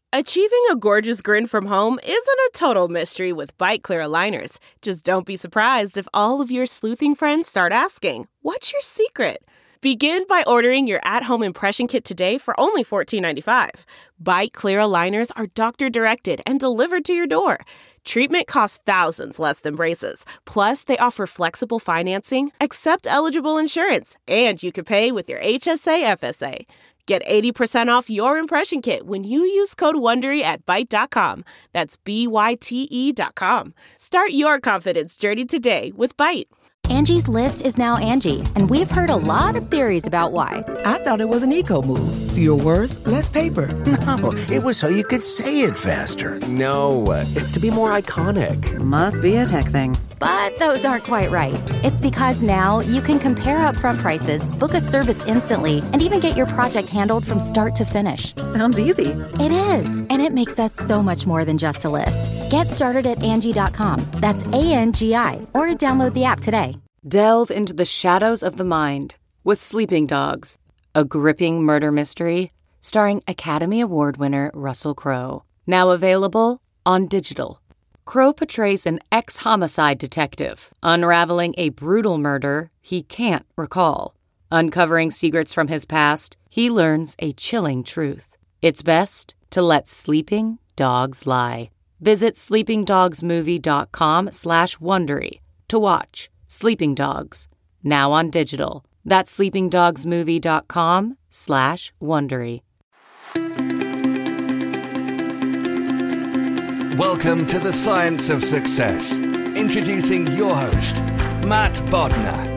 Achieving a gorgeous grin from home isn't a total mystery with Byte Clear aligners. Just don't be surprised if all of your sleuthing friends start asking, "What's your secret?" Begin by ordering your at-home impression kit today for only $14.95. Byte Clear aligners are doctor-directed and delivered to your door. Treatment costs thousands less than braces. Plus, they offer flexible financing, accept eligible insurance, and you can pay with your HSA FSA. Get 80% off your impression kit when you use code WONDERY at Byte.com. That's BYTE.com. Start your confidence journey today with Byte. Angie's List is now Angie, and we've heard a lot of theories about why. I thought it was an eco move. Fewer words, less paper. No, it was so you could say it faster. No, it's to be more iconic. Must be a tech thing. But those aren't quite right. It's because now you can compare upfront prices, book a service instantly, and even get your project handled from start to finish. Sounds easy. It is, and it makes us so much more than just a list. Get started at Angie.com. That's ANGI, or download the app today. Delve into the shadows of the mind with Sleeping Dogs, a gripping murder mystery starring Academy Award winner Russell Crowe. Now available on digital. Crowe portrays an ex-homicide detective unraveling a brutal murder he can't recall. Uncovering secrets from his past, he learns a chilling truth. It's best to let sleeping dogs lie. Visit sleepingdogsmovie.com/Wondery to watch Sleeping Dogs, now on digital. That's sleepingdogsmovie.com/Wondery. Welcome to the Science of Success. Introducing your host, Matt Bodnar.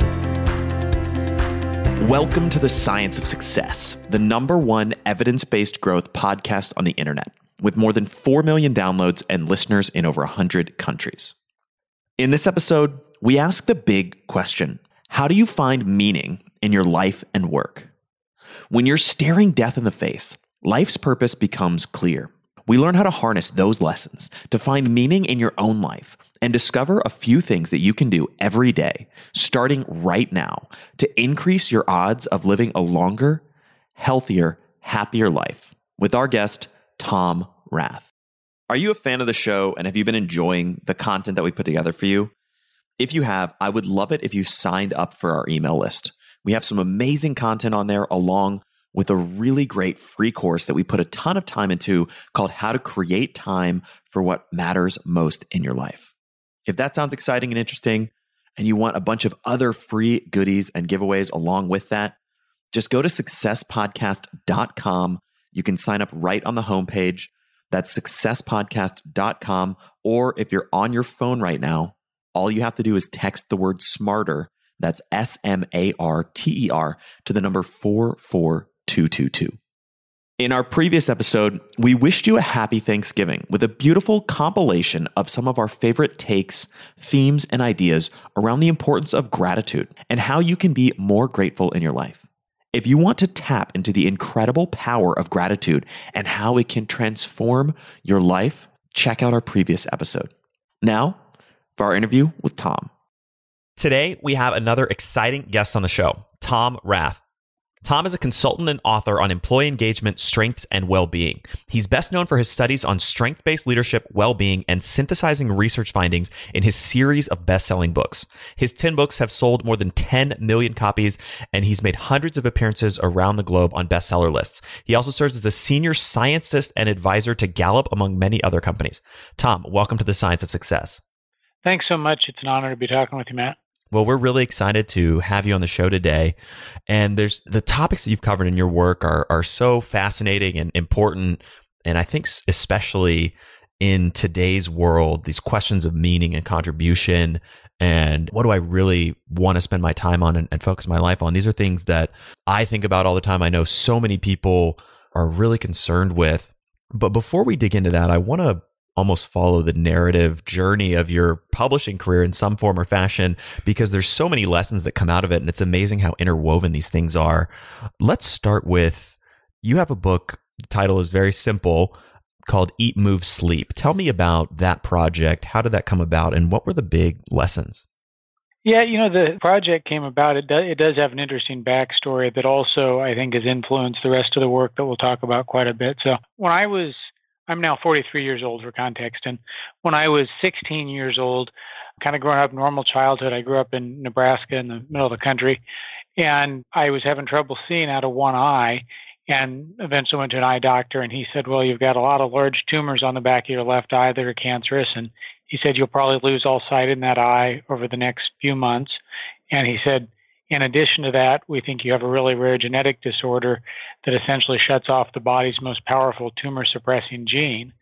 Welcome to the Science of Success, the #1 evidence-based growth podcast on the internet, with more than 4 million downloads and listeners in over 100 countries. In this episode, we ask the big question: how do you find meaning in your life and work? When you're staring death in the face, life's purpose becomes clear. We learn how to harness those lessons to find meaning in your own life and discover a few things that you can do every day, starting right now, to increase your odds of living a longer, healthier, happier life. With our guest, Tom Rath. Are you a fan of the show, and have you been enjoying the content that we put together for you? If you have, I would love it if you signed up for our email list. We have some amazing content on there, along with a really great free course that we put a ton of time into called How to Create Time for What Matters Most in Your Life. If that sounds exciting and interesting, and you want a bunch of other free goodies and giveaways along with that, just go to successpodcast.com. You can sign up right on the homepage. That's successpodcast.com. Or if you're on your phone right now, all you have to do is text the word SMARTER, that's SMARTER, to the number 44222. In our previous episode, we wished you a happy Thanksgiving with a beautiful compilation of some of our favorite takes, themes, and ideas around the importance of gratitude and how you can be more grateful in your life. If you want to tap into the incredible power of gratitude and how it can transform your life, check out our previous episode. Now, for our interview with Tom. Today, we have another exciting guest on the show, Tom Rath. Tom is a consultant and author on employee engagement, strengths, and well-being. He's best known for his studies on strength-based leadership, well-being, and synthesizing research findings in his series of best-selling books. His 10 books have sold more than 10 million copies, and he's made hundreds of appearances around the globe on bestseller lists. He also serves as a senior scientist and advisor to Gallup, among many other companies. Tom, welcome to the Science of Success. Thanks so much. It's an honor to be talking with you, Matt. Well, we're really excited to have you on the show today. And there's the topics that you've covered in your work are so fascinating and important. And I think especially in today's world, these questions of meaning and contribution and what do I really want to spend my time on and focus my life on? These are things that I think about all the time. I know so many people are really concerned with. But before we dig into that, I want to almost follow the narrative journey of your publishing career in some form or fashion, because there's so many lessons that come out of it, and it's amazing how interwoven these things are. Let's start with, you have a book, the title is very simple, called Eat, Move, Sleep. Tell me about that project. How did that come about, and what were the big lessons? Yeah, the project came about. It does have an interesting backstory that also, I think, has influenced the rest of the work that we'll talk about quite a bit. So when I was I'm now 43 years old for context. And when I was 16 years old, kind of growing up normal childhood, I grew up in Nebraska in the middle of the country, and I was having trouble seeing out of one eye, and eventually went to an eye doctor, and he said, well, you've got a lot of large tumors on the back of your left eye that are cancerous, and he said, you'll probably lose all sight in that eye over the next few months. And he said, in addition to that, we think you have a really rare genetic disorder that essentially shuts off the body's most powerful tumor-suppressing gene.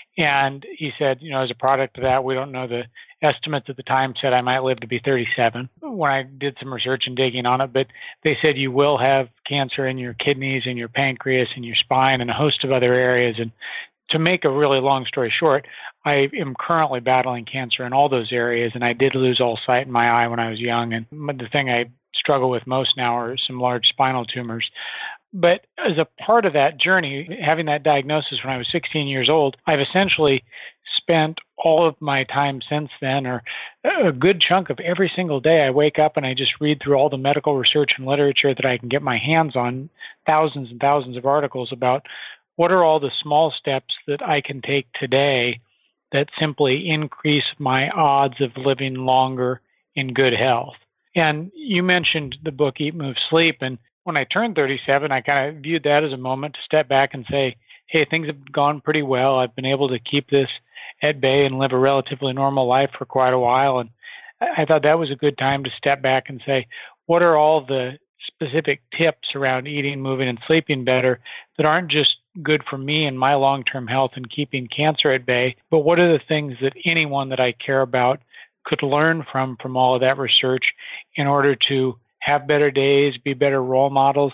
And he said, as a product of that, we don't know, the estimates at the time said I might live to be 37 when I did some research and digging on it. But they said you will have cancer in your kidneys and your pancreas and your spine and a host of other areas. And to make a really long story short, I am currently battling cancer in all those areas. And I did lose all sight in my eye when I was young. And the thing I struggle with most now are some large spinal tumors. But as a part of that journey, having that diagnosis when I was 16 years old, I've essentially spent all of my time since then, or a good chunk of every single day, I wake up and I just read through all the medical research and literature that I can get my hands on, thousands and thousands of articles about what are all the small steps that I can take today that simply increase my odds of living longer in good health. And you mentioned the book, Eat, Move, Sleep. And when I turned 37, I kind of viewed that as a moment to step back and say, hey, things have gone pretty well. I've been able to keep this at bay and live a relatively normal life for quite a while. And I thought that was a good time to step back and say, what are all the specific tips around eating, moving, and sleeping better that aren't just good for me and my long-term health and keeping cancer at bay, but what are the things that anyone that I care about could learn from all of that research in order to have better days, be better role models,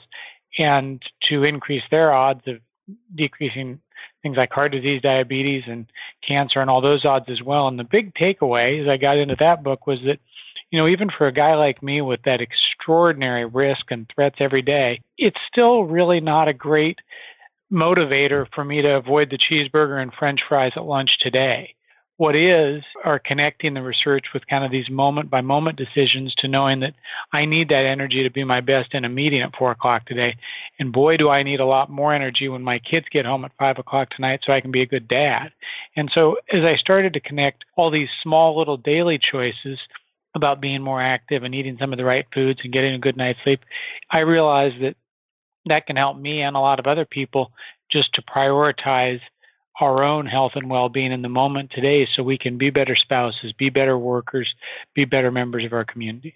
and to increase their odds of decreasing things like heart disease, diabetes, and cancer, and all those odds as well. And the big takeaway as I got into that book was that, even for a guy like me with that extraordinary risk and threats every day, it's still really not a great motivator for me to avoid the cheeseburger and French fries at lunch today. What are connecting the research with kind of these moment-by-moment decisions to knowing that I need that energy to be my best in a meeting at 4 o'clock today. And boy, do I need a lot more energy when my kids get home at 5 o'clock tonight so I can be a good dad. And so as I started to connect all these small little daily choices about being more active and eating some of the right foods and getting a good night's sleep, I realized that can help me and a lot of other people just to prioritize our own health and well-being in the moment today so we can be better spouses, be better workers, be better members of our community.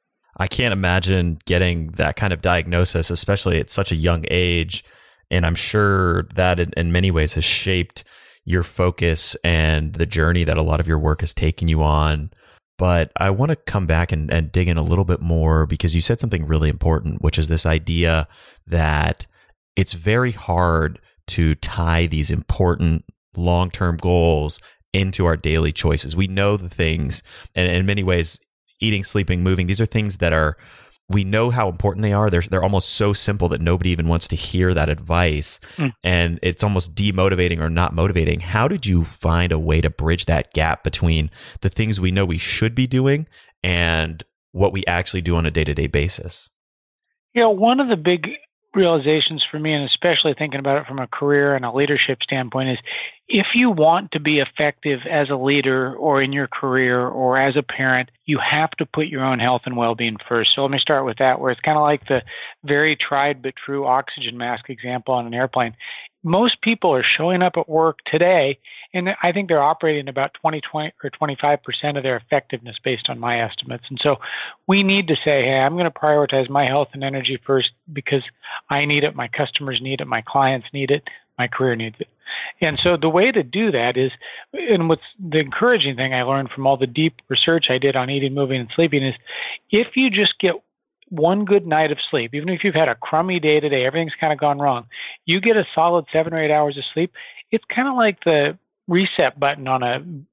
I can't imagine getting that kind of diagnosis, especially at such a young age. And I'm sure that in many ways has shaped your focus and the journey that a lot of your work has taken you on. But I want to come back and dig in a little bit more because you said something really important, which is this idea that it's very hard to tie these important long-term goals into our daily choices. We know the things, and in many ways, eating, sleeping, moving, these are things that we know how important they are. They're almost so simple that nobody even wants to hear that advice. And it's almost demotivating or not motivating. How did you find a way to bridge that gap between the things we know we should be doing and what we actually do on a day-to-day basis? One of the big realizations for me, and especially thinking about it from a career and a leadership standpoint, is if you want to be effective as a leader or in your career or as a parent, you have to put your own health and well-being first. So let me start with that, where it's kind of like the very tried but true oxygen mask example on an airplane. Most people are showing up at work today, and I think they're operating about 20 or 25% of their effectiveness based on my estimates. And so we need to say, hey, I'm going to prioritize my health and energy first because I need it, my customers need it, my clients need it, my career needs it. And so the way to do that is, and what's the encouraging thing I learned from all the deep research I did on eating, moving, and sleeping is if you just get one good night of sleep, even if you've had a crummy day today, everything's kind of gone wrong, you get a solid 7 or 8 hours of sleep, it's kind of like the reset button on a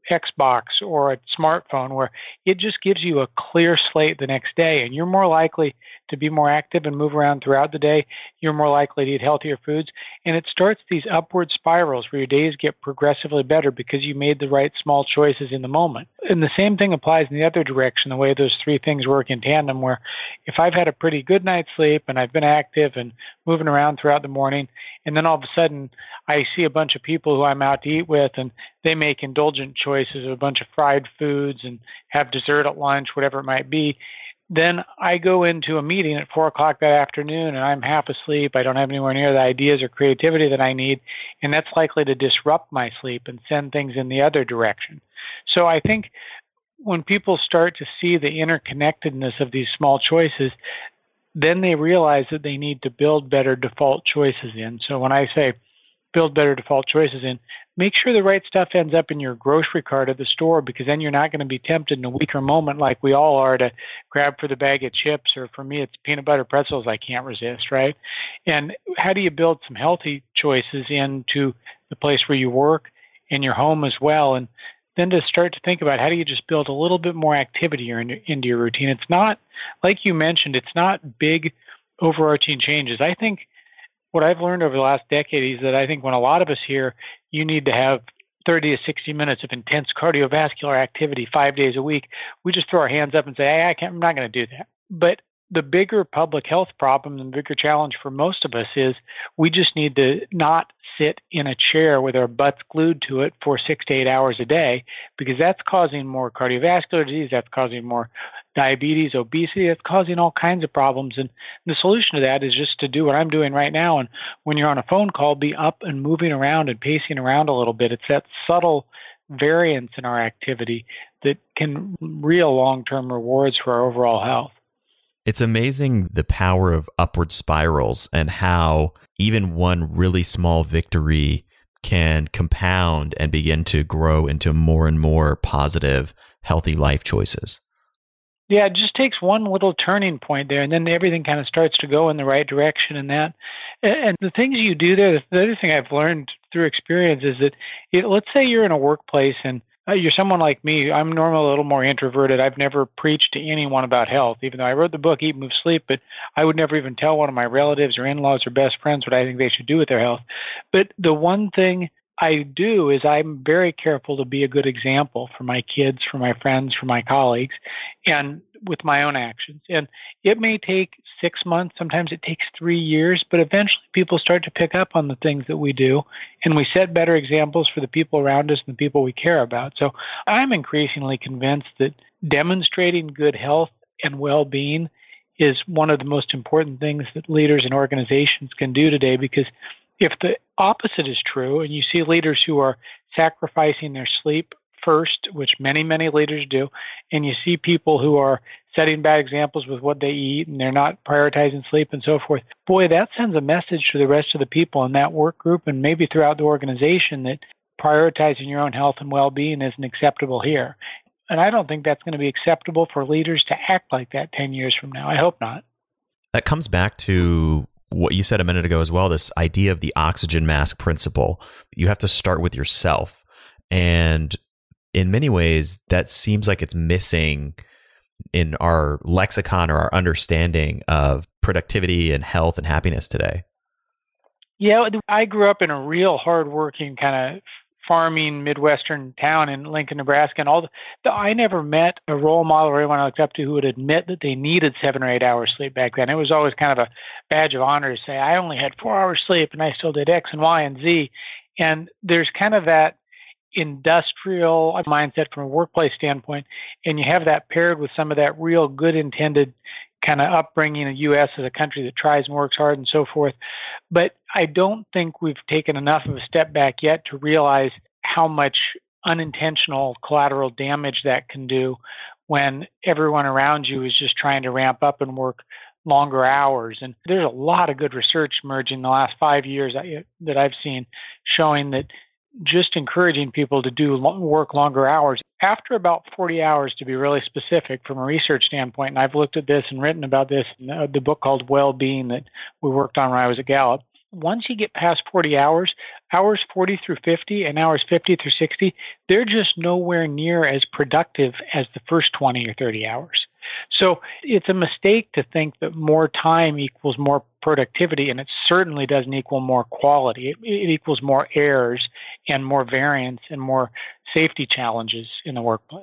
Xbox or a smartphone, where it just gives you a clear slate the next day, and you're more likely to be more active and move around throughout the day. You're more likely to eat healthier foods, and it starts these upward spirals where your days get progressively better because you made the right small choices in the moment. And the same thing applies in the other direction, the way those three things work in tandem, where if I've had a pretty good night's sleep and I've been active and moving around throughout the morning, and then all of a sudden I see a bunch of people who I'm out to eat with and they make indulgent choices of a bunch of fried foods and have dessert at lunch, whatever it might be, then I go into a meeting at 4 o'clock that afternoon and I'm half asleep. I don't have anywhere near the ideas or creativity that I need, and that's likely to disrupt my sleep and send things in the other direction. So I think when people start to see the interconnectedness of these small choices, then they realize that they need to build better default choices in. So when I say build better default choices in, make sure the right stuff ends up in your grocery cart at the store, because then you're not going to be tempted in a weaker moment like we all are to grab for the bag of chips, or for me it's peanut butter pretzels I can't resist, right? And how do you build some healthy choices into the place where you work and your home as well? And then to start to think about how do you just build a little bit more activity into your routine. It's not, like you mentioned, it's not big overarching changes. I think what I've learned over the last decade is that I think when a lot of us hear you need to have 30 to 60 minutes of intense cardiovascular activity 5 days a week, we just throw our hands up and say, hey, I'm not going to do that. But the bigger public health problem and the bigger challenge for most of us is we just need to not sit in a chair with our butts glued to it for 6 to 8 hours a day, because that's causing more cardiovascular disease, that's causing more diabetes, obesity, that's causing all kinds of problems. And the solution to that is just to do what I'm doing right now. And when you're on a phone call, be up and moving around and pacing around a little bit. It's that subtle variance in our activity that can real long-term rewards for our overall health. It's amazing the power of upward spirals and how even one really small victory can compound and begin to grow into more and more positive, healthy life choices. Yeah, it just takes one little turning point there, and then everything kind of starts to go in the right direction. And the things you do there, the other thing I've learned through experience is that, let's say you're in a workplace and you're someone like me. I'm normally a little more introverted. I've never preached to anyone about health, even though I wrote the book Eat, Move, Sleep, but I would never even tell one of my relatives or in-laws or best friends what I think they should do with their health. But the one thing I do is I'm very careful to be a good example for my kids, for my friends, for my colleagues, and with my own actions. And it may take 6 months, sometimes it takes 3 years, but eventually people start to pick up on the things that we do, and we set better examples for the people around us and the people we care about. So I'm increasingly convinced that demonstrating good health and well-being is one of the most important things that leaders and organizations can do today, because if the opposite is true, and you see leaders who are sacrificing their sleep first, which many, many leaders do, and you see people who are setting bad examples with what they eat and they're not prioritizing sleep and so forth, boy, that sends a message to the rest of the people in that work group and maybe throughout the organization that prioritizing your own health and well-being isn't acceptable here. And I don't think that's going to be acceptable for leaders to act like that 10 years from now. I hope not. That comes back to what you said a minute ago as well, this idea of the oxygen mask principle. You have to start with yourself. And in many ways, that seems like it's missing in our lexicon or our understanding of productivity and health and happiness today. Yeah, I grew up in a real hardworking kind of farming Midwestern town in Lincoln, Nebraska, and I never met a role model or anyone I looked up to who would admit that they needed 7 or 8 hours sleep back then. It was always kind of a badge of honor to say, I only had 4 hours sleep and I still did X and Y and Z. And there's kind of that industrial mindset from a workplace standpoint, and you have that paired with some of that real good intended kind of upbringing in the U.S. as a country that tries and works hard and so forth. But I don't think we've taken enough of a step back yet to realize how much unintentional collateral damage that can do when everyone around you is just trying to ramp up and work longer hours. And there's a lot of good research emerging in the last 5 years that I've seen showing that just encouraging people to work longer hours. After about 40 hours, to be really specific from a research standpoint, and I've looked at this and written about this in the book called Well-Being that we worked on when I was at Gallup, once you get past 40 hours, hours 40 through 50 and hours 50 through 60, they're just nowhere near as productive as the first 20 or 30 hours. So it's a mistake to think that more time equals more productivity, and it certainly doesn't equal more quality. It equals more errors and more variance and more safety challenges in the workplace.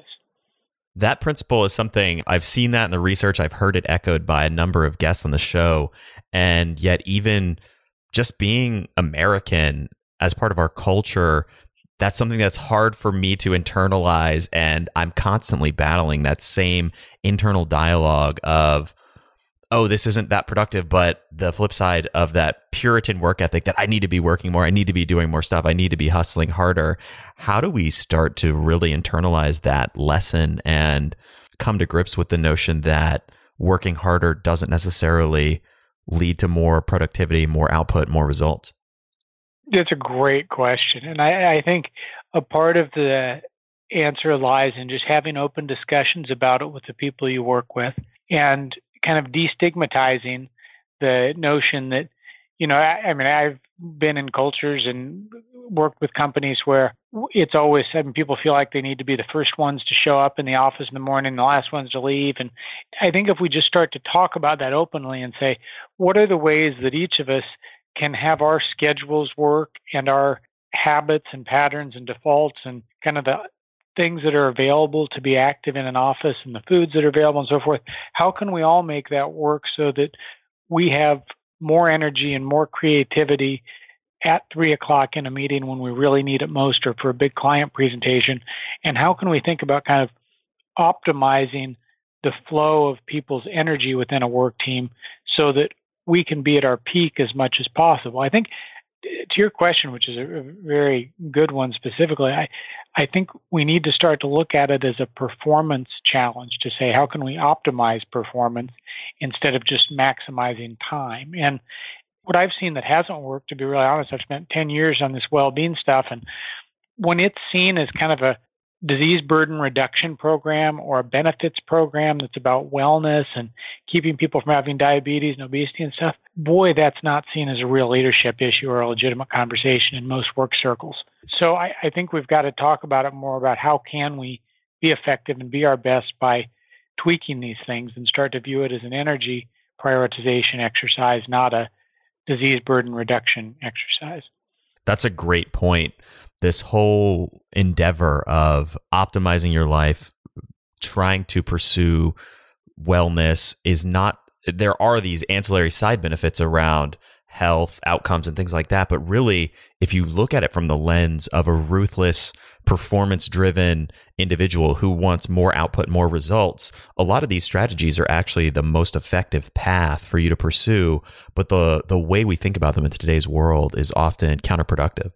That principle is something I've seen that in the research. I've heard it echoed by a number of guests on the show. And yet, even just being American as part of our culture, that's something that's hard for me to internalize. And I'm constantly battling that same internal dialogue of, oh, this isn't that productive, but the flip side of that Puritan work ethic that I need to be working more, I need to be doing more stuff, I need to be hustling harder. How do we start to really internalize that lesson and come to grips with the notion that working harder doesn't necessarily lead to more productivity, more output, more results? That's a great question. And I think a part of the answer lies in just having open discussions about it with the people you work with and kind of destigmatizing the notion that, I mean, I've been in cultures and worked with companies where it's always, people feel like they need to be the first ones to show up in the office in the morning, the last ones to leave. And I think if we just start to talk about that openly and say, what are the ways that each of us can have our schedules work and our habits and patterns and defaults and kind of the things that are available to be active in an office and the foods that are available and so forth, how can we all make that work so that we have more energy and more creativity at 3:00 in a meeting when we really need it most or for a big client presentation? And how can we think about kind of optimizing the flow of people's energy within a work team so that we can be at our peak as much as possible? I think to your question, which is a very good one specifically, I think we need to start to look at it as a performance challenge to say, how can we optimize performance instead of just maximizing time? And what I've seen that hasn't worked, to be really honest, I've spent 10 years on this well-being stuff, and when it's seen as kind of a disease burden reduction program or a benefits program that's about wellness and keeping people from having diabetes and obesity and stuff, boy, that's not seen as a real leadership issue or a legitimate conversation in most work circles. So I think we've got to talk about it more about how can we be effective and be our best by tweaking these things and start to view it as an energy prioritization exercise, not a disease burden reduction exercise. That's a great point. This whole endeavor of optimizing your life, trying to pursue wellness is not, there are these ancillary side benefits around health, outcomes, and things like that. But really, if you look at it from the lens of a ruthless, performance-driven individual who wants more output, more results, a lot of these strategies are actually the most effective path for you to pursue. But the way we think about them in today's world is often counterproductive.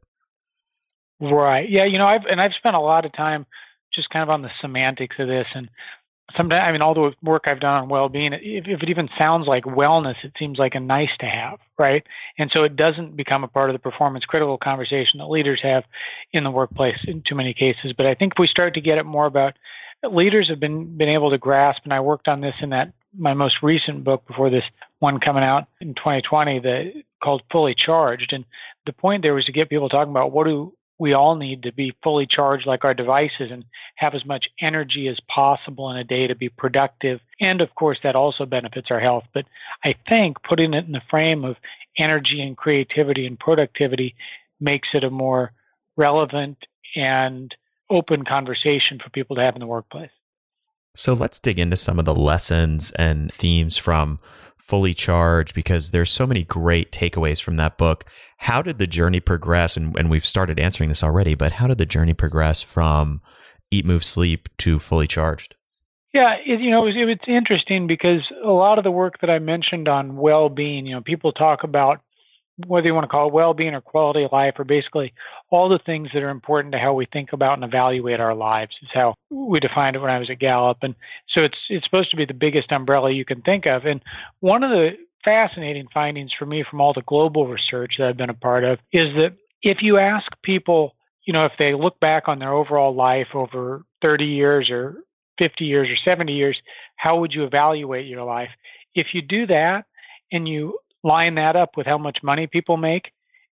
Right. Yeah. I've spent a lot of time just kind of on the semantics of this. And sometimes, all the work I've done on well-being, if it even sounds like wellness, it seems like a nice to have, right? And so it doesn't become a part of the performance critical conversation that leaders have in the workplace in too many cases. But I think if we start to get it more about, leaders have been able to grasp, and I worked on this in my most recent book before this one coming out in 2020 called Fully Charged. And the point there was to get people talking about what do we all need to be fully charged like our devices and have as much energy as possible in a day to be productive. And of course, that also benefits our health. But I think putting it in the frame of energy and creativity and productivity makes it a more relevant and open conversation for people to have in the workplace. So let's dig into some of the lessons and themes from Fully Charged, because there's so many great takeaways from that book. How did the journey progress? And we've started answering this already, but how did the journey progress from Eat, Move, Sleep to Fully Charged? Yeah, it's interesting because a lot of the work that I mentioned on well-being, people talk about whether you want to call it well-being or quality of life, or basically all the things that are important to how we think about and evaluate our lives is how we defined it when I was at Gallup. And so it's supposed to be the biggest umbrella you can think of. And one of the fascinating findings for me from all the global research that I've been a part of is that if you ask people, if they look back on their overall life over 30 years or 50 years or 70 years, how would you evaluate your life? If you do that and you line that up with how much money people make,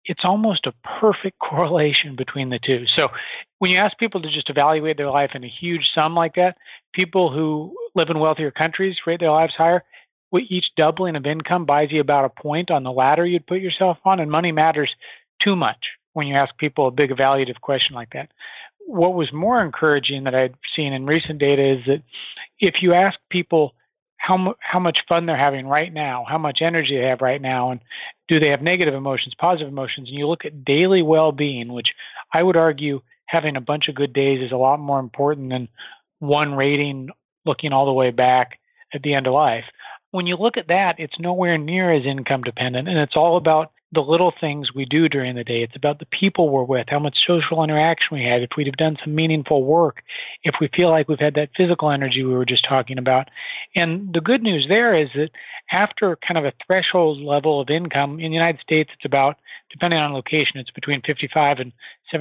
it's almost a perfect correlation between the two. So when you ask people to just evaluate their life in a huge sum like that, people who live in wealthier countries rate their lives higher. Each doubling of income buys you about a point on the ladder you'd put yourself on, and money matters too much when you ask people a big evaluative question like that. What was more encouraging that I'd seen in recent data is that if you ask people how much fun they're having right now, how much energy they have right now, and do they have negative emotions, positive emotions, and you look at daily well-being, which I would argue having a bunch of good days is a lot more important than one rating looking all the way back at the end of life. When you look at that, it's nowhere near as income dependent, and it's all about the little things we do during the day. It's about the people we're with, how much social interaction we had, if we've done some meaningful work, if we feel like we've had that physical energy we were just talking about. And the good news there is that after kind of a threshold level of income, in the United States, it's about, depending on location, it's between $55,000 and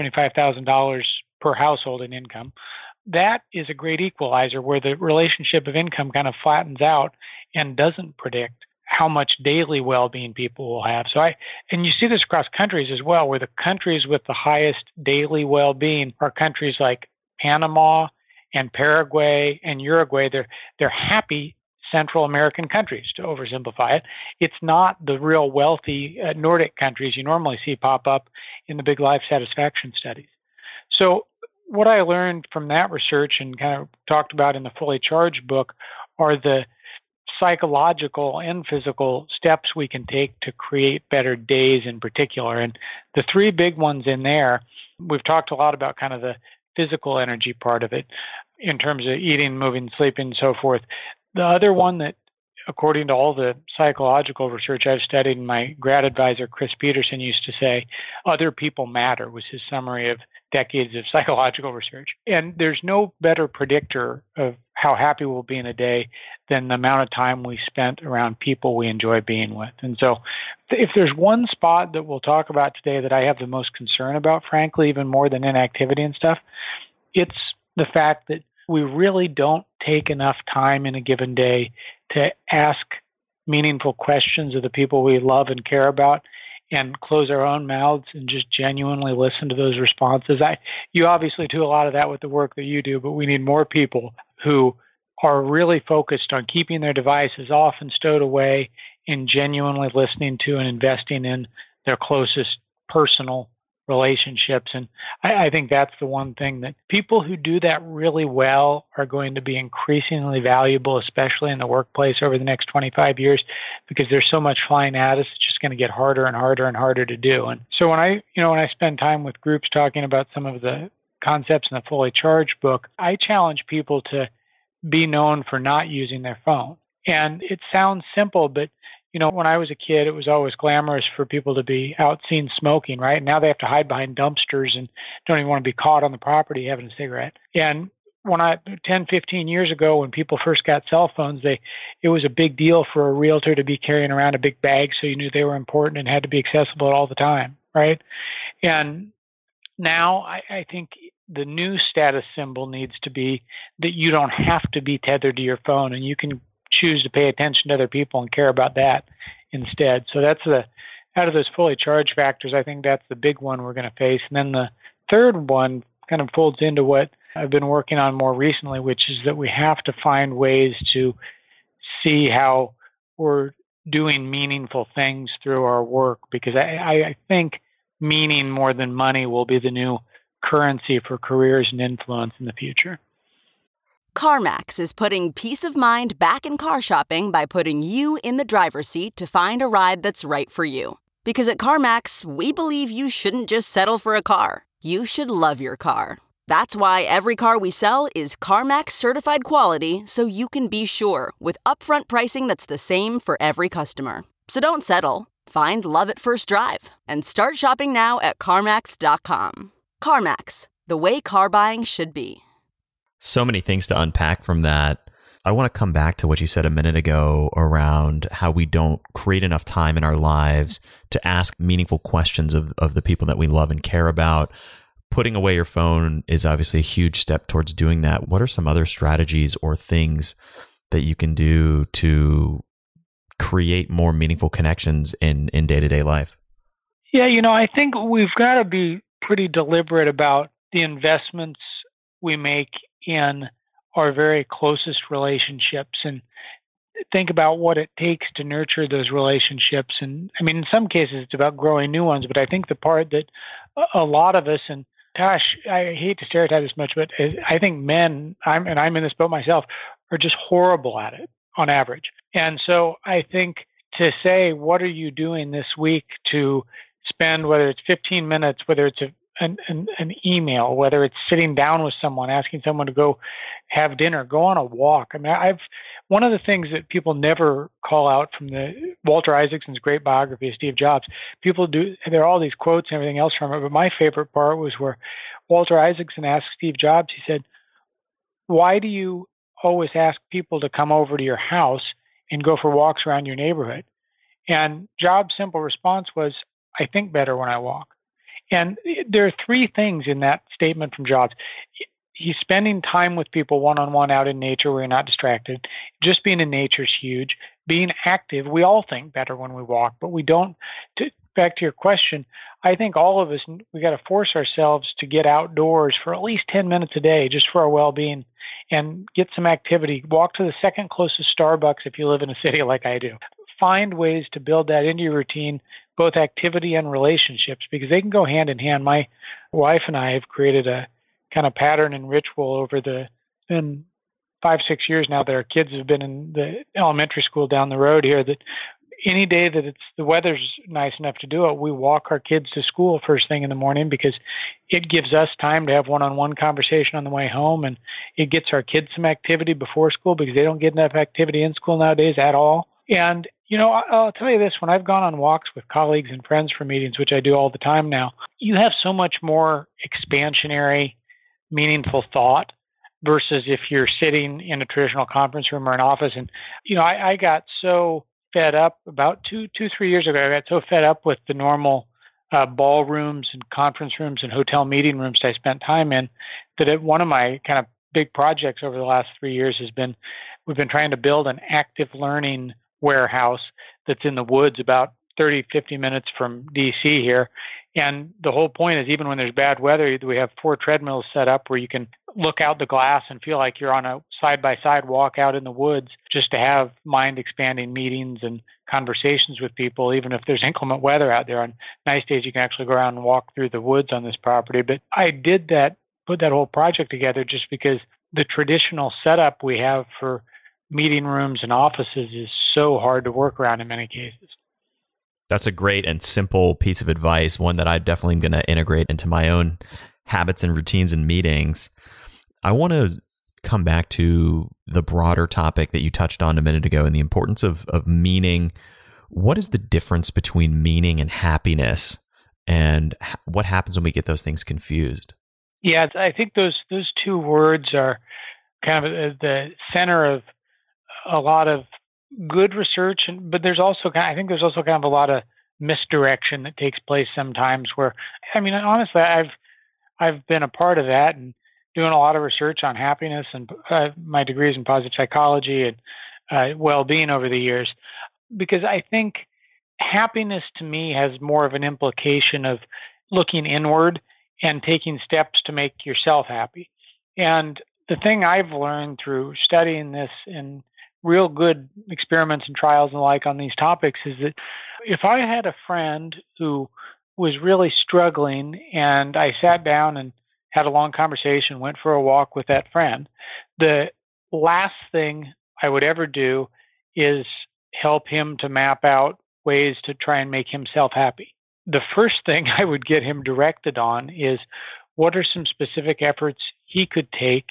$75,000 per household in income. That is a great equalizer where the relationship of income kind of flattens out and doesn't predict how much daily well-being people will have. And you see this across countries as well, where the countries with the highest daily well-being are countries like Panama and Paraguay and Uruguay. They're happy Central American countries, to oversimplify it. It's not the real wealthy Nordic countries you normally see pop up in the big life satisfaction studies. So what I learned from that research and kind of talked about in the Fully Charged book are the psychological and physical steps we can take to create better days in particular. And the three big ones in there, we've talked a lot about kind of the physical energy part of it in terms of eating, moving, sleeping, and so forth. The other one that, according to all the psychological research I've studied, and my grad advisor, Chris Peterson, used to say, other people matter, was his summary of decades of psychological research. And there's no better predictor of how happy we'll be in a day than the amount of time we spent around people we enjoy being with. And so if there's one spot that we'll talk about today that I have the most concern about, frankly, even more than inactivity and stuff, it's the fact that we really don't take enough time in a given day to ask meaningful questions of the people we love and care about and close our own mouths and just genuinely listen to those responses. You obviously do a lot of that with the work that you do, but we need more people who are really focused on keeping their devices off and stowed away and genuinely listening to and investing in their closest personal relationships. And I think that's the one thing that people who do that really well are going to be increasingly valuable, especially in the workplace over the next 25 years, because there's so much flying at us. It's just going to get harder and harder and harder to do. And so when I spend time with groups talking about some of the concepts in the Fully Charged book, I challenge people to be known for not using their phone. And it sounds simple, but when I was a kid, it was always glamorous for people to be out seen smoking, right? Now they have to hide behind dumpsters and don't even want to be caught on the property having a cigarette. And 10, 15 years ago, when people first got cell phones, it was a big deal for a realtor to be carrying around a big bag so you knew they were important and had to be accessible all the time, right? And now I think the new status symbol needs to be that you don't have to be tethered to your phone and you can choose to pay attention to other people and care about that instead. So that's out of those fully charged factors, I think that's the big one we're going to face. And then the third one kind of folds into what I've been working on more recently, which is that we have to find ways to see how we're doing meaningful things through our work, because I think meaning more than money will be the new currency for careers and influence in the future. CarMax is putting peace of mind back in car shopping by putting you in the driver's seat to find a ride that's right for you. Because at CarMax, we believe you shouldn't just settle for a car. You should love your car. That's why every car we sell is CarMax certified quality, so you can be sure with upfront pricing that's the same for every customer. So don't settle. Find love at first drive and start shopping now at CarMax.com. CarMax, the way car buying should be. So many things to unpack from that. I want to come back to what you said a minute ago around how we don't create enough time in our lives to ask meaningful questions of the people that we love and care about. Putting away your phone is obviously a huge step towards doing that. What are some other strategies or things that you can do to create more meaningful connections in day-to-day life? Yeah, I think we've got to be pretty deliberate about the investments we make in our very closest relationships and think about what it takes to nurture those relationships. And I mean, in some cases, it's about growing new ones, but I think the part that a lot of us, and gosh, I hate to stereotype this much, but I think men, I'm in this boat myself, are just horrible at it on average. And so I think to say, what are you doing this week to spend, whether it's 15 minutes, whether it's an email, whether it's sitting down with someone, asking someone to go have dinner, go on a walk. I mean, one of the things that people never call out from the Walter Isaacson's great biography of Steve Jobs, people do, there are all these quotes and everything else from it, but my favorite part was where Walter Isaacson asked Steve Jobs, he said, why do you always ask people to come over to your house and go for walks around your neighborhood? And Jobs' simple response was, I think better when I walk. And there are three things in that statement from Jobs. He's spending time with people one-on-one out in nature where you're not distracted. Just being in nature is huge. Being active, we all think better when we walk, but we don't. Back to your question, I think all of us, we got to force ourselves to get outdoors for at least 10 minutes a day just for our well-being and get some activity. Walk to the second closest Starbucks if you live in a city like I do. Find ways to build that into your routine, both activity and relationships, because they can go hand in hand. My wife and I have created a kind of pattern and ritual over it's been 5-6 years now that our kids have been in the elementary school down the road here, that any day that the weather's nice enough to do it, we walk our kids to school first thing in the morning because it gives us time to have one-on-one conversation on the way home, and it gets our kids some activity before school because they don't get enough activity in school nowadays at all. And, I'll tell you this, when I've gone on walks with colleagues and friends for meetings, which I do all the time now, you have so much more expansionary, meaningful thought versus if you're sitting in a traditional conference room or an office. And, I got so fed up about 2-3 years ago. I got so fed up with the normal ballrooms and conference rooms and hotel meeting rooms that I spent time in, that one of my kind of big projects over the last 3 years has been, we've been trying to build an active learning warehouse that's in the woods about 30-50 minutes from DC here. And the whole point is, even when there's bad weather, we have 4 treadmills set up where you can look out the glass and feel like you're on a side-by-side walk out in the woods, just to have mind-expanding meetings and conversations with people, even if there's inclement weather out there. On nice days, you can actually go around and walk through the woods on this property. But I did that, put that whole project together just because the traditional setup we have for meeting rooms and offices is so hard to work around in many cases. That's a great and simple piece of advice, one that I definitely am going to integrate into my own habits and routines and meetings. I want to come back to the broader topic that you touched on a minute ago and the importance of meaning. What is the difference between meaning and happiness, and what happens when we get those things confused? Yeah, I think those two words are kind of the center of a lot of good research, but there's also kind of a lot of misdirection that takes place sometimes. Where, I mean, honestly, I've been a part of that and doing a lot of research on happiness, and my degrees in positive psychology and well-being over the years, because I think happiness to me has more of an implication of looking inward and taking steps to make yourself happy. And the thing I've learned through studying this in real good experiments and trials and the like on these topics is that if I had a friend who was really struggling and I sat down and had a long conversation, went for a walk with that friend, the last thing I would ever do is help him to map out ways to try and make himself happy. The first thing I would get him directed on is what are some specific efforts he could take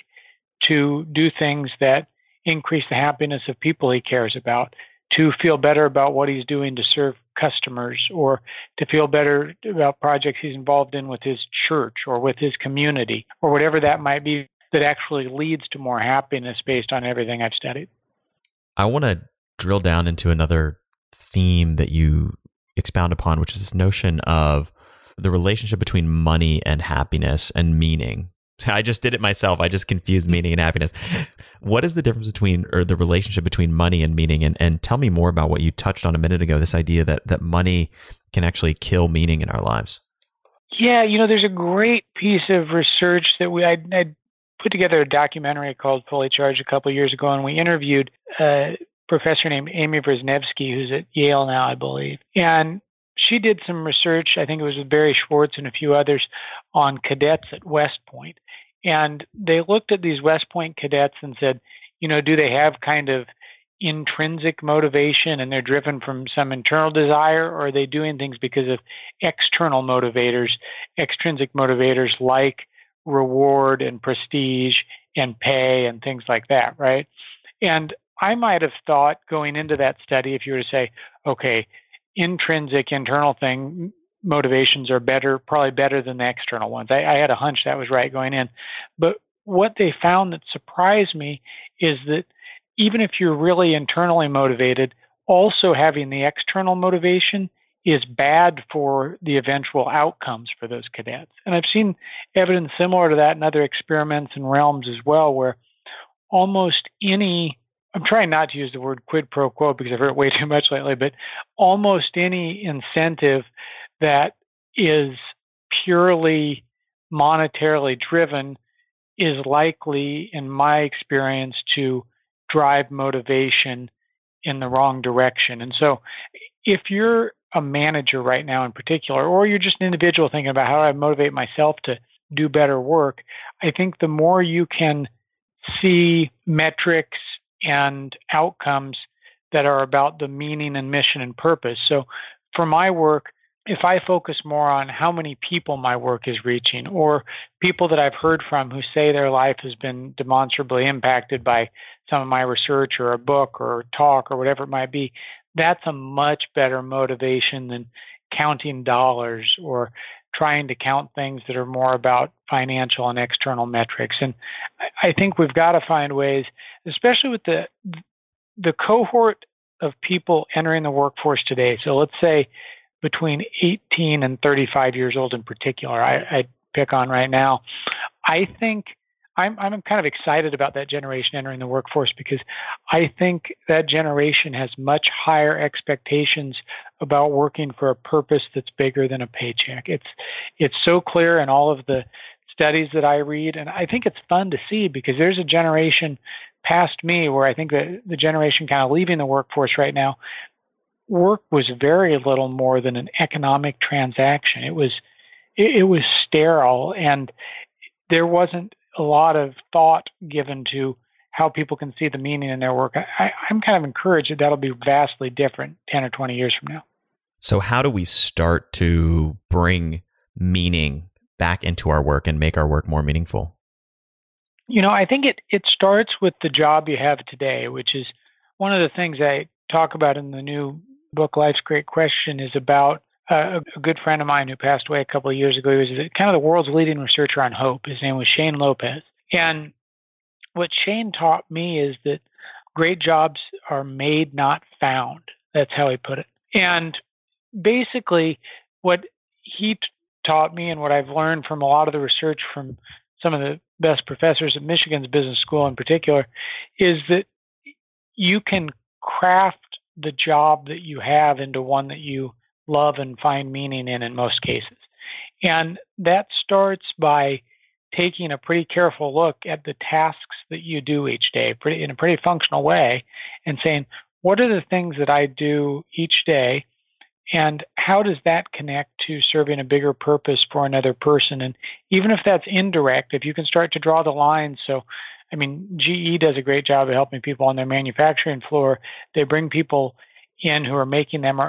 to do things that increase the happiness of people he cares about, to feel better about what he's doing to serve customers, or to feel better about projects he's involved in with his church or with his community, or whatever that might be, that actually leads to more happiness based on everything I've studied. I want to drill down into another theme that you expound upon, which is this notion of the relationship between money and happiness and meaning. I just did it myself. I just confused meaning and happiness. What is the difference between, or the relationship between money and meaning? And tell me more about what you touched on a minute ago, this idea that money can actually kill meaning in our lives. Yeah, there's a great piece of research that I put together a documentary called Fully Charged a couple of years ago, and we interviewed a professor named Amy Wrzesniewski, who's at Yale now, I believe. And she did some research, I think it was with Barry Schwartz and a few others, on cadets at West Point. And they looked at these West Point cadets and said, do they have kind of intrinsic motivation and they're driven from some internal desire, or are they doing things because of external motivators, extrinsic motivators like reward and prestige and pay and things like that, right? And I might have thought going into that study, if you were to say, okay, intrinsic internal motivations are probably better than the external ones. I had a hunch that was right going in. But what they found that surprised me is that even if you're really internally motivated, also having the external motivation is bad for the eventual outcomes for those cadets. And I've seen evidence similar to that in other experiments and realms as well, where almost any, I'm trying not to use the word quid pro quo because I've heard it way too much lately, but almost any incentive that is purely monetarily driven is likely, in my experience, to drive motivation in the wrong direction. And so if you're a manager right now in particular, or you're just an individual thinking about how do I motivate myself to do better work, I think the more you can see metrics and outcomes that are about the meaning and mission and purpose. So for my work, if I focus more on how many people my work is reaching, or people that I've heard from who say their life has been demonstrably impacted by some of my research or a book or talk or whatever it might be, that's a much better motivation than counting dollars or trying to count things that are more about financial and external metrics. And I think we've got to find ways, especially with the cohort of people entering the workforce today. So let's say between 18 and 35 years old in particular, I pick on right now. I think I'm kind of excited about that generation entering the workforce because I think that generation has much higher expectations about working for a purpose that's bigger than a paycheck. It's so clear in all of the studies that I read, and I think it's fun to see because there's a generation past me where I think that the generation kind of leaving the workforce right now, work was very little more than an economic transaction. It was sterile, and there wasn't a lot of thought given to how people can see the meaning in their work. I'm kind of encouraged that that'll be vastly different 10 or 20 years from now. So how do we start to bring meaning back into our work and make our work more meaningful? I think it starts with the job you have today, which is one of the things I talk about in the new book, Life's Great Question, is about a good friend of mine who passed away a couple of years ago. He was kind of the world's leading researcher on hope. His name was Shane Lopez. And what Shane taught me is that great jobs are made, not found. That's how he put it. And basically, what he taught me and what I've learned from a lot of the research from some of the best professors at Michigan's Business School in particular is that you can craft the job that you have into one that you love and find meaning in most cases. And that starts by taking a pretty careful look at the tasks that you do each day in a pretty functional way and saying, what are the things that I do each day and how does that connect to serving a bigger purpose for another person? And even if that's indirect, if you can start to draw the lines. So, GE does a great job of helping people on their manufacturing floor. They bring people in who are making the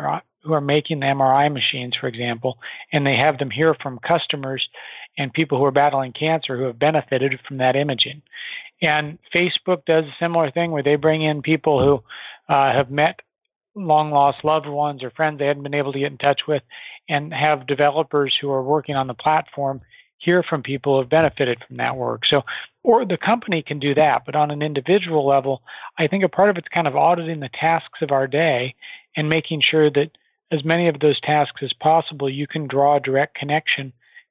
MRI machines, for example, and they have them hear from customers and people who are battling cancer who have benefited from that imaging. And Facebook does a similar thing where they bring in people who have met long-lost loved ones or friends they hadn't been able to get in touch with and have developers who are working on the platform hear from people who have benefited from that work. So, or the company can do that, but on an individual level, I think a part of it's kind of auditing the tasks of our day and making sure that as many of those tasks as possible, you can draw a direct connection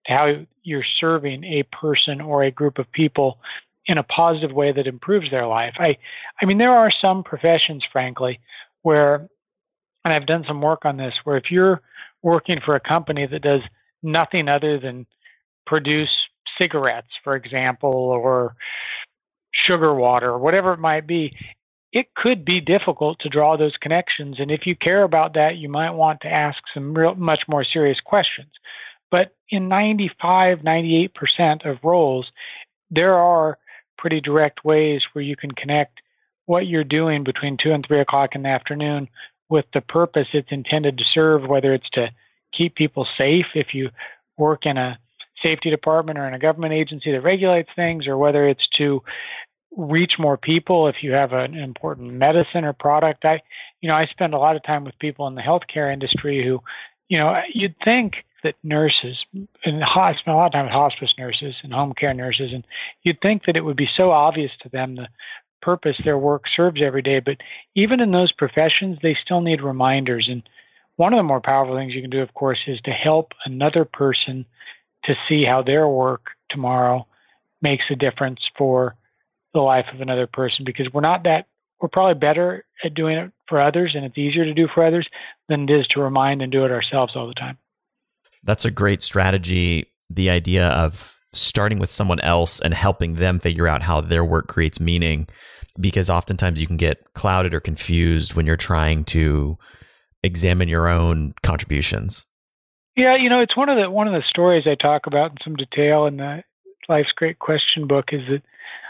to how you're serving a person or a group of people in a positive way that improves their life. I mean, there are some professions, frankly, where, and I've done some work on this, where if you're working for a company that does nothing other than produce cigarettes, for example, or sugar water, or whatever it might be, it could be difficult to draw those connections. And if you care about that, you might want to ask some much more serious questions. But in 95, 98% of roles, there are pretty direct ways where you can connect what you're doing between 2 and 3 o'clock in the afternoon with the purpose it's intended to serve, whether it's to keep people safe if you work in a safety department or in a government agency that regulates things, or whether it's to reach more people if you have an important medicine or product. I spend a lot of time with people in the healthcare industry who, you'd think that nurses, and I spend a lot of time with hospice nurses and home care nurses, and you'd think that it would be so obvious to them the purpose their work serves every day. But even in those professions, they still need reminders. And one of the more powerful things you can do, of course, is to help another person to see how their work tomorrow makes a difference for the life of another person, because we're probably better at doing it for others, and it's easier to do for others than it is to remind and do it ourselves all the time. That's a great strategy. The idea of starting with someone else and helping them figure out how their work creates meaning, because oftentimes you can get clouded or confused when you're trying to examine your own contributions. Yeah, it's one of the stories I talk about in some detail in the Life's Great Question book is that,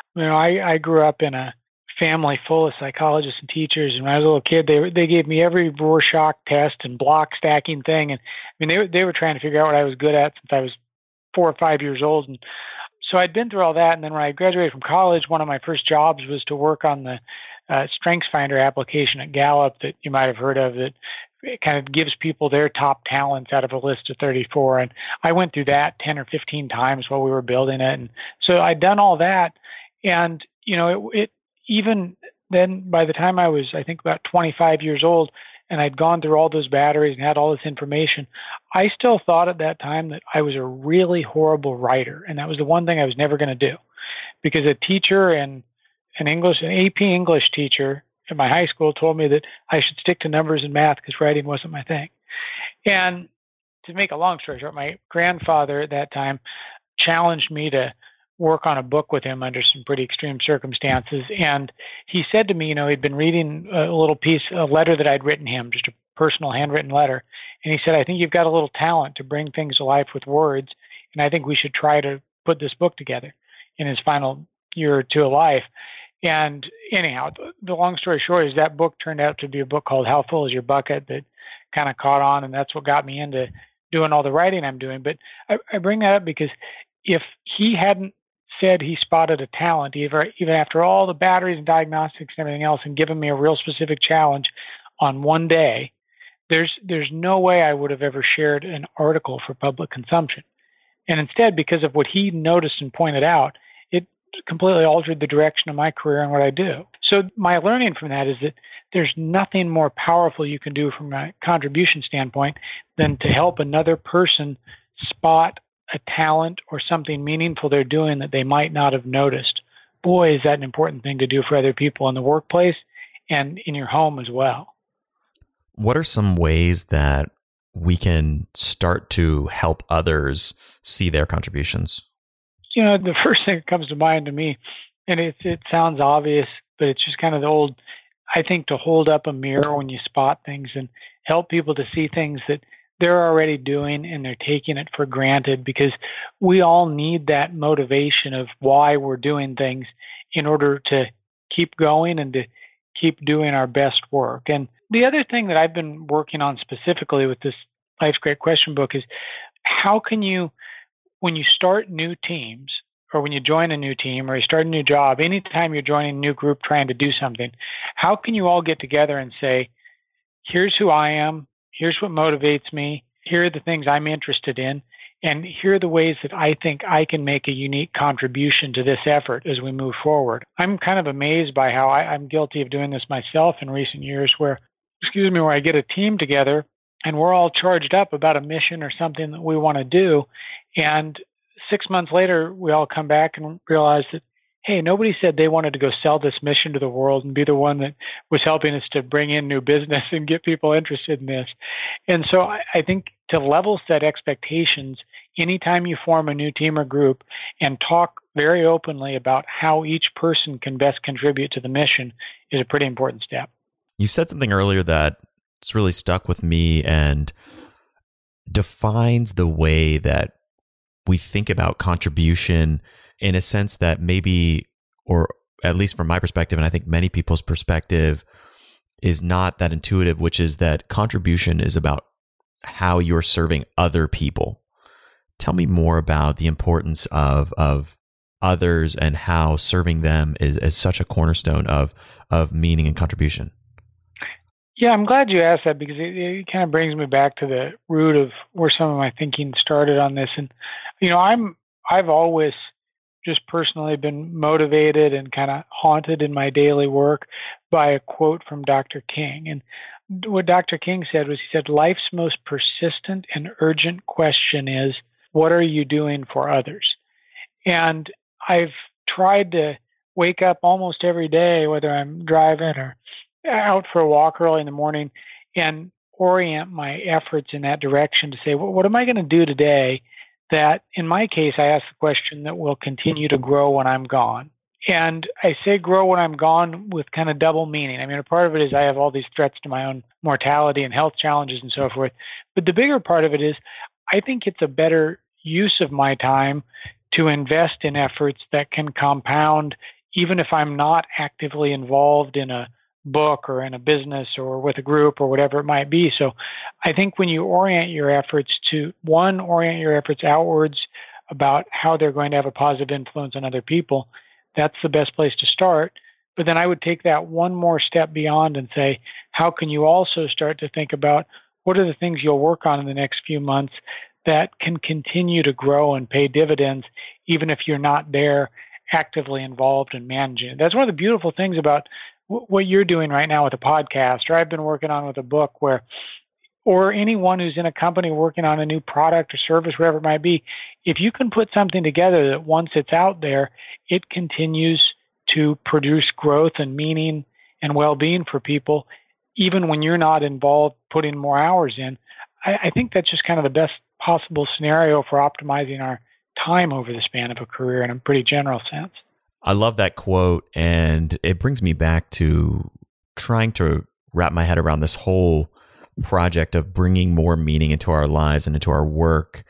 I grew up in a family full of psychologists and teachers, and when I was a little kid, they gave me every Rorschach test and block stacking thing, and I mean they were trying to figure out what I was good at since I was 4 or 5 years old, and so I'd been through all that. And then when I graduated from college, one of my first jobs was to work on the StrengthsFinder application at Gallup that you might have heard of, that it kind of gives people their top talents out of a list of 34. And I went through that 10 or 15 times while we were building it. And so I'd done all that. And, it even then, by the time I was, I think, about 25 years old, and I'd gone through all those batteries and had all this information, I still thought at that time that I was a really horrible writer. And that was the one thing I was never going to do, because a teacher and an AP English teacher at my high school told me that I should stick to numbers and math because writing wasn't my thing. And to make a long story short, my grandfather at that time challenged me to work on a book with him under some pretty extreme circumstances. And he said to me, he'd been reading a letter that I'd written him, just a personal handwritten letter. And he said, I think you've got a little talent to bring things to life with words, and I think we should try to put this book together in his final year or two of life. And anyhow, the long story short is that book turned out to be a book called How Full Is Your Bucket that kind of caught on, and that's what got me into doing all the writing I'm doing. But I bring that up because if he hadn't said he spotted a talent, even after all the batteries and diagnostics and everything else, and given me a real specific challenge on one day, there's no way I would have ever shared an article for public consumption. And instead, because of what he noticed and pointed out, it completely altered the direction of my career and what I do. So my learning from that is that there's nothing more powerful you can do from a contribution standpoint than to help another person spot a talent or something meaningful they're doing that they might not have noticed. Boy, is that an important thing to do for other people in the workplace and in your home as well. What are some ways that we can start to help others see their contributions? The first thing that comes to mind to me, and it sounds obvious, but it's just kind of the old, I think, to hold up a mirror when you spot things and help people to see things that they're already doing and they're taking it for granted, because we all need that motivation of why we're doing things in order to keep going and to keep doing our best work. And the other thing that I've been working on specifically with this Life's Great Question book is how can you, when you start new teams or when you join a new team or you start a new job, anytime you're joining a new group trying to do something, how can you all get together and say, here's who I am, here's what motivates me, here are the things I'm interested in, and here are the ways that I think I can make a unique contribution to this effort as we move forward. I'm kind of amazed by how I'm guilty of doing this myself in recent years where I get a team together and we're all charged up about a mission or something that we want to do. And 6 months later, we all come back and realize that, hey, nobody said they wanted to go sell this mission to the world and be the one that was helping us to bring in new business and get people interested in this. And so I think to level set expectations, anytime you form a new team or group and talk very openly about how each person can best contribute to the mission is a pretty important step. You said something earlier that's really stuck with me and defines the way that we think about contribution in a sense that maybe, or at least from my perspective, and I think many people's perspective, is not that intuitive, which is that contribution is about how you're serving other people. Tell me more about the importance of others and how serving them is such a cornerstone of meaning and contribution. Yeah, I'm glad you asked that because it kind of brings me back to the root of where some of my thinking started on this. And, I've always just personally been motivated and kind of haunted in my daily work by a quote from Dr. King. And what Dr. King said was, he said, life's most persistent and urgent question is, what are you doing for others? And I've tried to wake up almost every day, whether I'm driving or out for a walk early in the morning, and orient my efforts in that direction to say, well, what am I going to do today that, in my case, I ask the question that will continue to grow when I'm gone? And I say grow when I'm gone with kind of double meaning. I mean, a part of it is I have all these threats to my own mortality and health challenges and so forth. But the bigger part of it is I think it's a better use of my time to invest in efforts that can compound, even if I'm not actively involved in a book or in a business or with a group or whatever it might be. So I think when you orient your efforts to, one, orient your efforts outwards about how they're going to have a positive influence on other people, that's the best place to start. But then I would take that one more step beyond and say, how can you also start to think about what are the things you'll work on in the next few months that can continue to grow and pay dividends, even if you're not there actively involved in managing it. That's one of the beautiful things about what you're doing right now with a podcast, or I've been working on with a book, or anyone who's in a company working on a new product or service, whatever it might be, if you can put something together that once it's out there, it continues to produce growth and meaning and well-being for people, even when you're not involved putting more hours in. I think that's just kind of the best possible scenario for optimizing our time over the span of a career in a pretty general sense. I love that quote, and it brings me back to trying to wrap my head around this whole project of bringing more meaning into our lives and into our work.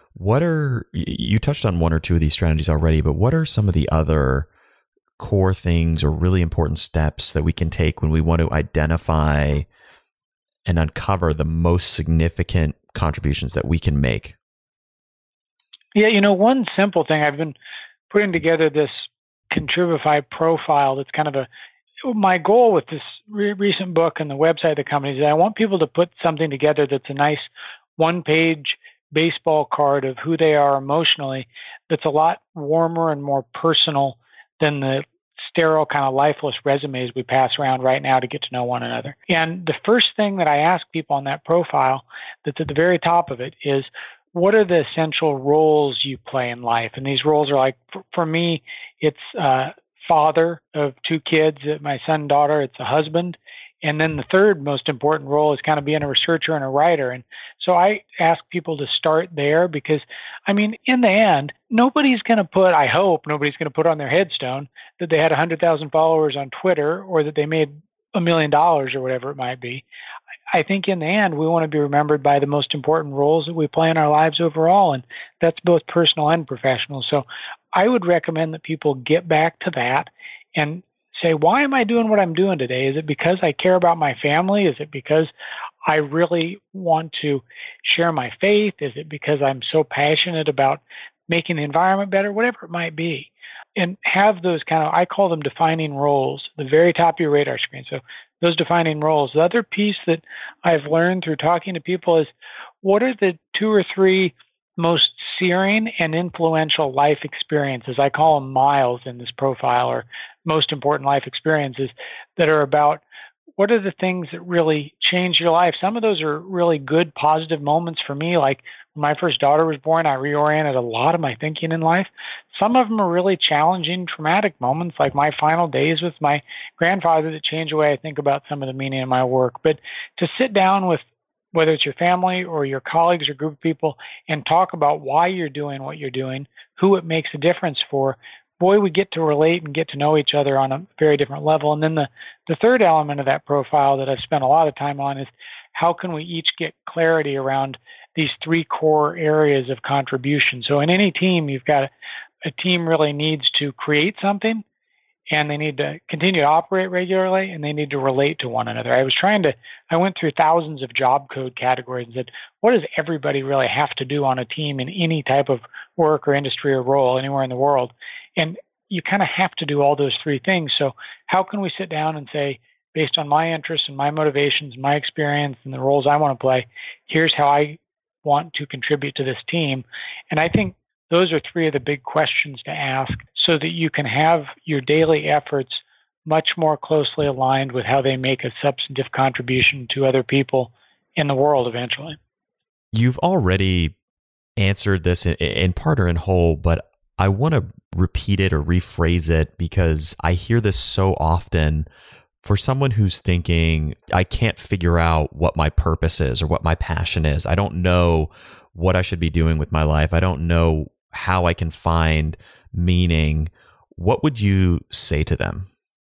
You touched on one or two of these strategies already, but what are some of the other core things or really important steps that we can take when we want to identify and uncover the most significant contributions that we can make? Yeah, one simple thing, I've been putting together this Contribify profile that's kind of my goal with this recent book and the website of the company is that I want people to put something together that's a nice one-page baseball card of who they are emotionally that's a lot warmer and more personal than the sterile kind of lifeless resumes we pass around right now to get to know one another. And the first thing that I ask people on that profile that's at the very top of it is, what are the essential roles you play in life? And these roles are like, for me, it's father of two kids, my son and daughter, it's a husband. And then the third most important role is kind of being a researcher and a writer. And so I ask people to start there because, in the end, I hope nobody's going to put on their headstone that they had 100,000 followers on Twitter or that they made $1 million or whatever it might be. I think in the end, we want to be remembered by the most important roles that we play in our lives overall, and that's both personal and professional. So I would recommend that people get back to that and say, why am I doing what I'm doing today? Is it because I care about my family? Is it because I really want to share my faith? Is it because I'm so passionate about making the environment better? Whatever it might be. And have those I call them defining roles, the very top of your radar screen. So those defining roles. The other piece that I've learned through talking to people is, what are the 2 or 3 most searing and influential life experiences? I call them miles in this profile, or most important life experiences that are about what are the things that really change your life? Some of those are really good, positive moments for me. Like when my first daughter was born, I reoriented a lot of my thinking in life. Some of them are really challenging, traumatic moments, like my final days with my grandfather, that change the way I think about some of the meaning of my work. But to sit down with, whether it's your family or your colleagues or group of people, and talk about why you're doing what you're doing, who it makes a difference for, boy, we get to relate and get to know each other on a very different level. And then the third element of that profile that I've spent a lot of time on is how can we each get clarity around these three core areas of contribution. So in any team, you've got a team really needs to create something, and they need to continue to operate regularly, and they need to relate to one another. I went through thousands of job code categories and said, what does everybody really have to do on a team in any type of work or industry or role anywhere in the world? And you kind of have to do all those three things. So how can we sit down and say, based on my interests and my motivations, my experience and the roles I want to play, here's how I want to contribute to this team? And I think those are three of the big questions to ask so that you can have your daily efforts much more closely aligned with how they make a substantive contribution to other people in the world eventually. You've already answered this in part or in whole, but I want to repeat it or rephrase it because I hear this so often. For someone who's thinking, I can't figure out what my purpose is or what my passion is. I don't know what I should be doing with my life. I don't know how I can find meaning. What would you say to them?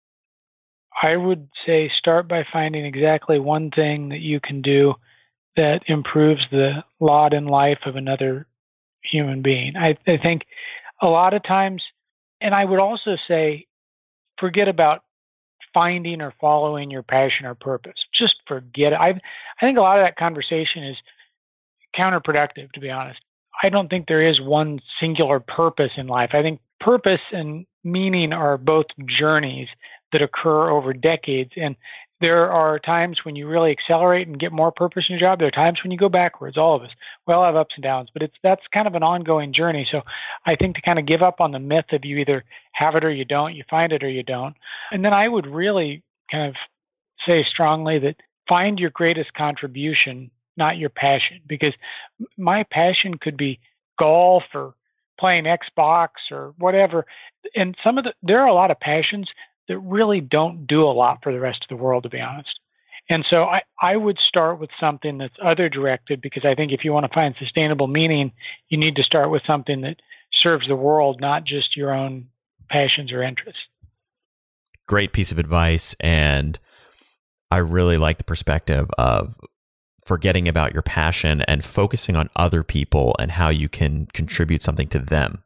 I would say start by finding exactly one thing that you can do that improves the lot in life of another human being. I think a lot of times, and I would also say, forget about finding or following your passion or purpose. Just forget it. I think a lot of that conversation is counterproductive, to be honest. I don't think there is one singular purpose in life. I think purpose and meaning are both journeys that occur over decades. And there are times when you really accelerate and get more purpose in your job. There are times when you go backwards, all of us. We all have ups and downs, but that's kind of an ongoing journey. So I think to kind of give up on the myth of you either have it or you don't, you find it or you don't. And then I would really kind of say strongly that find your greatest contribution, not your passion, because my passion could be golf or playing Xbox or whatever. And there are a lot of passions that really don't do a lot for the rest of the world, to be honest. And so I would start with something that's other directed, because I think if you want to find sustainable meaning, you need to start with something that serves the world, not just your own passions or interests. Great piece of advice. And I really like the perspective of forgetting about your passion and focusing on other people and how you can contribute something to them.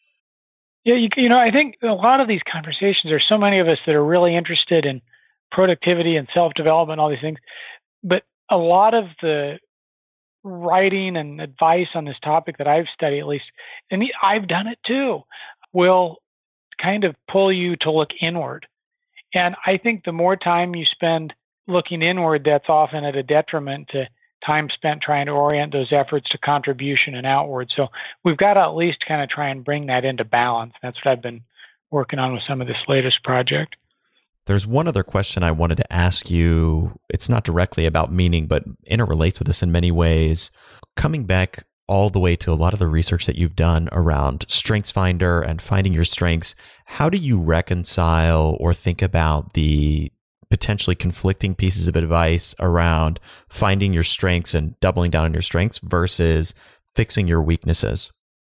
Yeah, I think a lot of these conversations, there's so many of us that are really interested in productivity and self-development, all these things. But a lot of the writing and advice on this topic that I've studied, at least, and I've done it too, will kind of pull you to look inward. And I think the more time you spend looking inward, that's often at a detriment to time spent trying to orient those efforts to contribution and outward. So we've got to at least kind of try and bring that into balance. That's what I've been working on with some of this latest project. There's one other question I wanted to ask you. It's not directly about meaning, but interrelates with this in many ways. Coming back all the way to a lot of the research that you've done around StrengthsFinder and finding your strengths, how do you reconcile or think about the potentially conflicting pieces of advice around finding your strengths and doubling down on your strengths versus fixing your weaknesses?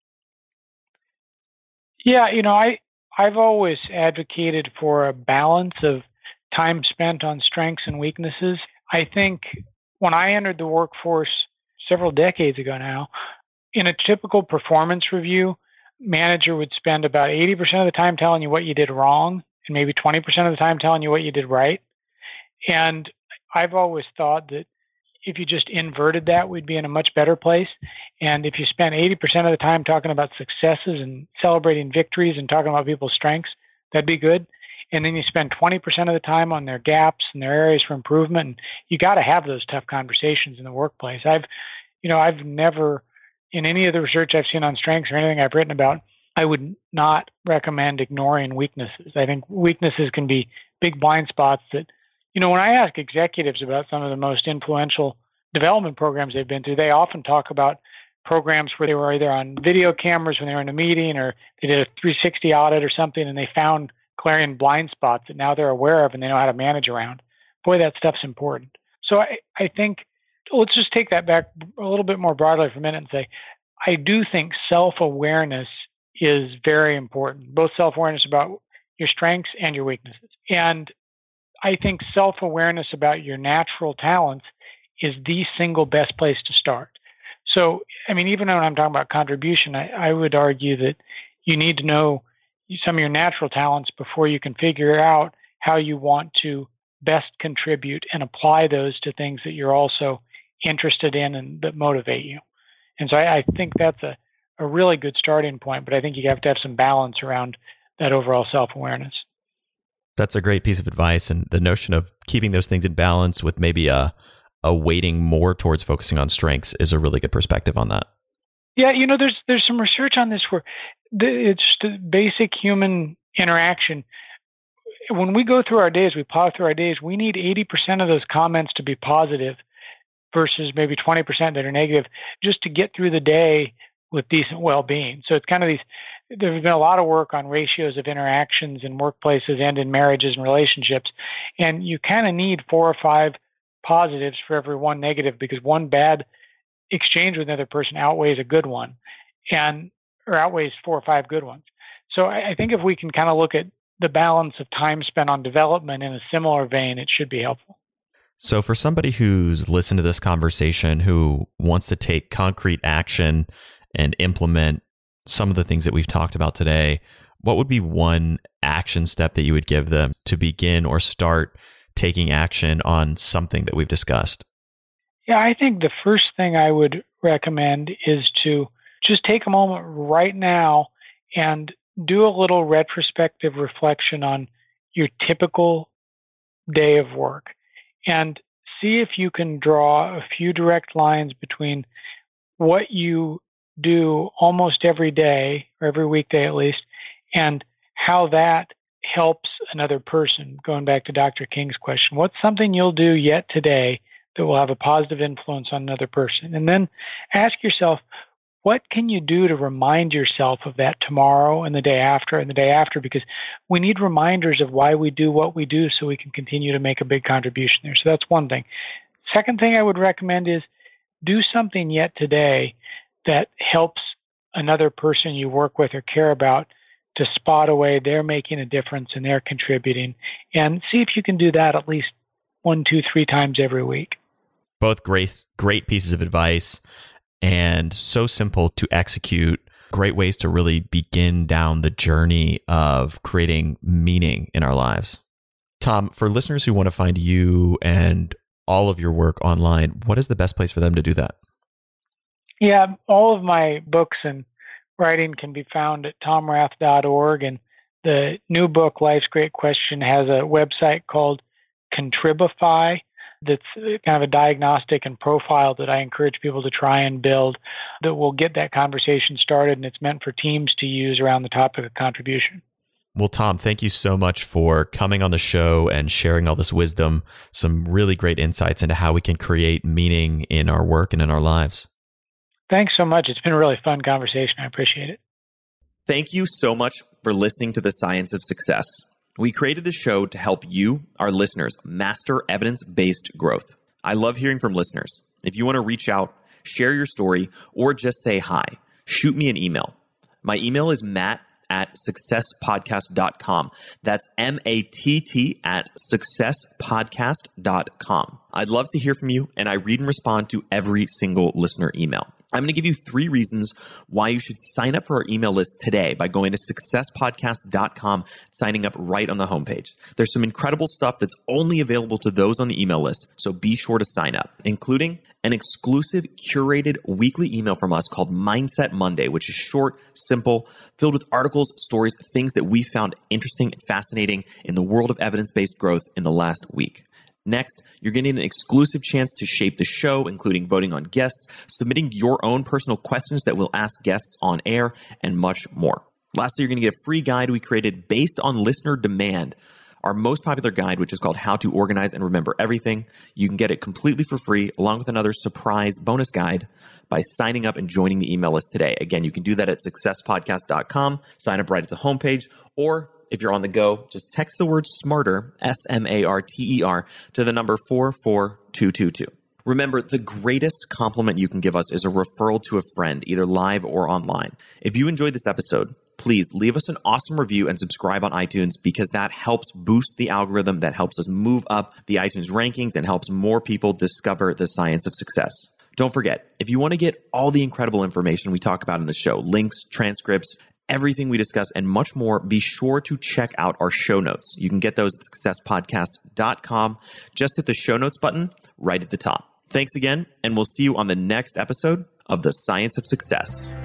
Yeah, I've always advocated for a balance of time spent on strengths and weaknesses. I think when I entered the workforce several decades ago now, in a typical performance review, manager would spend about 80% of the time telling you what you did wrong and maybe 20% of the time telling you what you did right. And I've always thought that if you just inverted that, we'd be in a much better place. And if you spent 80% of the time talking about successes and celebrating victories and talking about people's strengths, that'd be good. And then you spend 20% of the time on their gaps and their areas for improvement. And you got to have those tough conversations in the workplace. I've never, in any of the research I've seen on strengths or anything I've written about, I would not recommend ignoring weaknesses. I think weaknesses can be big blind spots that When I ask executives about some of the most influential development programs they've been through, they often talk about programs where they were either on video cameras when they were in a meeting, or they did a 360 audit or something, and they found glaring blind spots that now they're aware of and they know how to manage around. Boy, that stuff's important. So I think, let's just take that back a little bit more broadly for a minute and say, I do think self-awareness is very important, both self-awareness about your strengths and your weaknesses. And I think self-awareness about your natural talents is the single best place to start. So, even when I'm talking about contribution, I would argue that you need to know some of your natural talents before you can figure out how you want to best contribute and apply those to things that you're also interested in and that motivate you. And so I think that's a really good starting point, but I think you have to have some balance around that overall self-awareness. That's a great piece of advice. And the notion of keeping those things in balance with maybe a weighting more towards focusing on strengths is a really good perspective on that. Yeah, there's some research on this where it's just a basic human interaction. When we go through our days, we plow through our days, we need 80% of those comments to be positive versus maybe 20% that are negative just to get through the day with decent well-being. So it's kind of there's been a lot of work on ratios of interactions in workplaces and in marriages and relationships. And you kind of need 4 or 5 positives for every one negative, because one bad exchange with another person outweighs a good one, or outweighs 4 or 5 good ones. So I think if we can kind of look at the balance of time spent on development in a similar vein, it should be helpful. So for somebody who's listened to this conversation, who wants to take concrete action and implement some of the things that we've talked about today, what would be one action step that you would give them to begin or start taking action on something that we've discussed? Yeah, I think the first thing I would recommend is to just take a moment right now and do a little retrospective reflection on your typical day of work and see if you can draw a few direct lines between what you do almost every day, or every weekday at least, and how that helps another person. Going back to Dr. King's question, what's something you'll do yet today that will have a positive influence on another person? And then ask yourself, what can you do to remind yourself of that tomorrow and the day after and the day after? Because we need reminders of why we do what we do so we can continue to make a big contribution there. So that's one thing. Second thing I would recommend is do something yet today that helps another person you work with or care about to spot a way they're making a difference and they're contributing, and see if you can do that at least 1, 2, 3 times every week. Both great pieces of advice, and so simple to execute. Great ways to really begin down the journey of creating meaning in our lives. Tom, for listeners who want to find you and all of your work online, what is the best place for them to do that? Yeah, all of my books and writing can be found at tomrath.org. And the new book, Life's Great Question, has a website called Contribify that's kind of a diagnostic and profile that I encourage people to try and build that will get that conversation started. And it's meant for teams to use around the topic of contribution. Well, Tom, thank you so much for coming on the show and sharing all this wisdom, some really great insights into how we can create meaning in our work and in our lives. Thanks so much. It's been a really fun conversation. I appreciate it. Thank you so much for listening to The Science of Success. We created this show to help you, our listeners, master evidence-based growth. I love hearing from listeners. If you want to reach out, share your story, or just say hi, shoot me an email. My email is matt@successpodcast.com. That's matt@successpodcast.com. I'd love to hear from you, and I read and respond to every single listener email. I'm going to give you 3 reasons why you should sign up for our email list today by going to successpodcast.com, signing up right on the homepage. There's some incredible stuff that's only available to those on the email list, so be sure to sign up, including an exclusive curated weekly email from us called Mindset Monday, which is short, simple, filled with articles, stories, things that we found interesting and fascinating in the world of evidence-based growth in the last week. Next, you're getting an exclusive chance to shape the show, including voting on guests, submitting your own personal questions that we'll ask guests on air, and much more. Lastly, you're going to get a free guide we created based on listener demand our most popular guide, which is called How to Organize and Remember Everything. You can get it completely for free, along with another surprise bonus guide by signing up and joining the email list today. Again, you can do that at successpodcast.com. Sign up right at the homepage, or if you're on the go, just text the word SMARTER, SMARTER, to the number 44222. Remember, the greatest compliment you can give us is a referral to a friend, either live or online. If you enjoyed this episode, please leave us an awesome review and subscribe on iTunes, because that helps boost the algorithm, that helps us move up the iTunes rankings and helps more people discover the science of success. Don't forget, if you want to get all the incredible information we talk about in the show, links, transcripts, everything we discuss, and much more, be sure to check out our show notes. You can get those at successpodcast.com. Just hit the show notes button right at the top. Thanks again, and we'll see you on the next episode of The Science of Success.